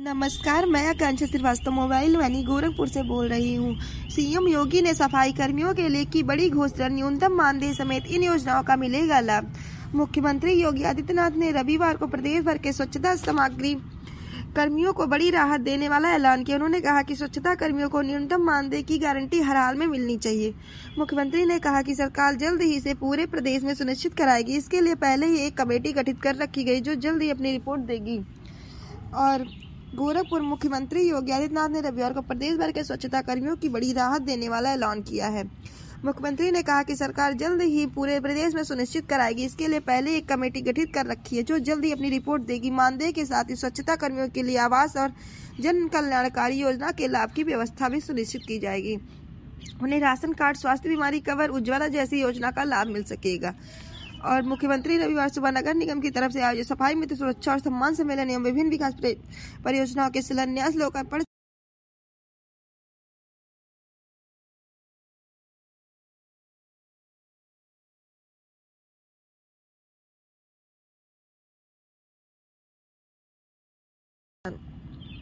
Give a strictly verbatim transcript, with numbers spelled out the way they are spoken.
नमस्कार, मैं Akanksha Shrivastava mobile valley Gorakhpur से बोल रही हूँ। सीएम योगी ने सफाई कर्मियों के लिए की बड़ी घोषणा, न्यूनतम मानदेय समेत इन योजनाओं का मिलेगा लाभ। मुख्यमंत्री योगी आदित्यनाथ ने रविवार को प्रदेश भर के स्वच्छता सामग्री कर्मियों को बड़ी राहत देने वाला ऐलान किया। उन्होंने कहा कि स्वच्छता कर्मियों को न्यूनतम मानदेय की गारंटी हर हाल में मिलनी चाहिए। मुख्यमंत्री ने कहा कि सरकार जल्द ही इसे पूरे प्रदेश में सुनिश्चित कराएगी। इसके लिए पहले ही एक कमेटी गठित कर रखी गई जो जल्द ही अपनी रिपोर्ट देगी। और गोरखपुर मुख्यमंत्री योगी आदित्यनाथ ने रविवार को प्रदेश भर के स्वच्छता कर्मियों की बड़ी राहत देने वाला ऐलान किया है। मुख्यमंत्री ने कहा कि सरकार जल्द ही पूरे प्रदेश में सुनिश्चित कराएगी। इसके लिए पहले एक कमेटी गठित कर रखी है जो जल्द ही अपनी रिपोर्ट देगी। मानदेय के साथ ही स्वच्छता कर्मियों के लिए आवास और जन कल्याणकारी योजना के लाभ की व्यवस्था भी सुनिश्चित की जाएगी। उन्हें राशन कार्ड, स्वास्थ्य बीमारी कवर, उज्ज्वला जैसी योजना का लाभ मिल सकेगा। और मुख्यमंत्री रविवार सुबह नगर निगम की तरफ से आयोजित सफाई मित्र सुरक्षा और सम्मान सम्मेलन एवं विभिन्न विकास परियोजनाओं के शिलान्यास, लोकार्पण